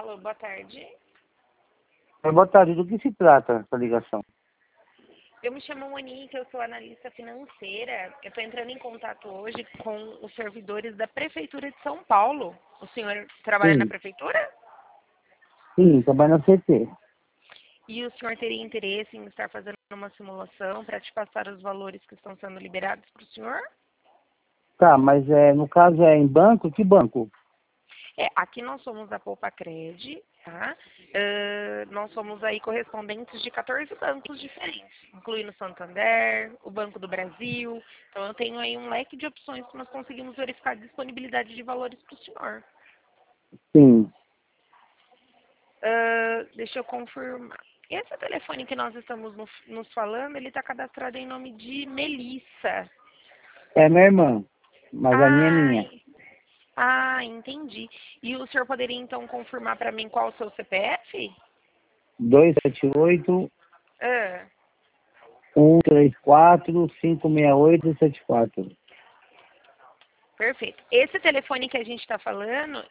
Alô, boa tarde. Boa tarde, do que se trata essa ligação? Eu me chamo Monique, eu sou analista financeira. Eu estou entrando em contato hoje com os servidores da Prefeitura de São Paulo. O senhor trabalha na Sim, Prefeitura? sim, trabalho na CT. E o senhor teria interesse em estar fazendo uma simulação para te passar os valores que estão sendo liberados para o senhor? Tá, mas no caso é em banco? Que banco? Aqui nós somos a Poupa-Cred, tá? Nós somos aí correspondentes de 14 bancos diferentes, incluindo o Santander, o Banco do Brasil. Então eu tenho aí um leque de opções que nós conseguimos verificar a disponibilidade de valores para o senhor. Sim, Deixa eu confirmar. Esse telefone que nós estamos nos falando, ele está cadastrado em nome de Melissa. é minha irmã, mas a minha é Ah, minha. entendi. E o senhor poderia então confirmar para mim qual o seu CPF? 278 Ah, 134 568 74. perfeito. Esse telefone que a gente está falando,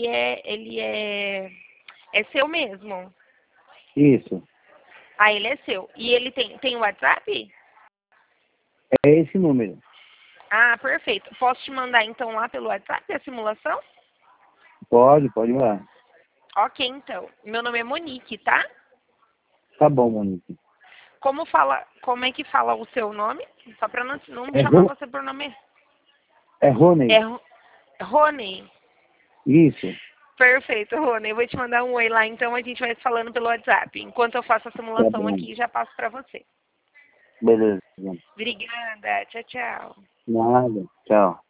é seu mesmo. Isso, Ah, ele é seu. E ele tem WhatsApp? é esse número. Ah, perfeito. Posso te mandar então lá pelo WhatsApp a simulação? Pode ir lá. Ok, então. Meu nome é Monique, tá? Tá bom, Monique. Como é que fala o seu nome? Só para não É, chamar você por nome. é Rony. É Rony. Isso, Perfeito, Rony. Eu vou te mandar um oi lá, então a gente vai se falando pelo WhatsApp. Enquanto eu faço a tá simulação bom. aqui, já passo para você. Beleza. Obrigada. Tchau, tchau. Nada. Tchau.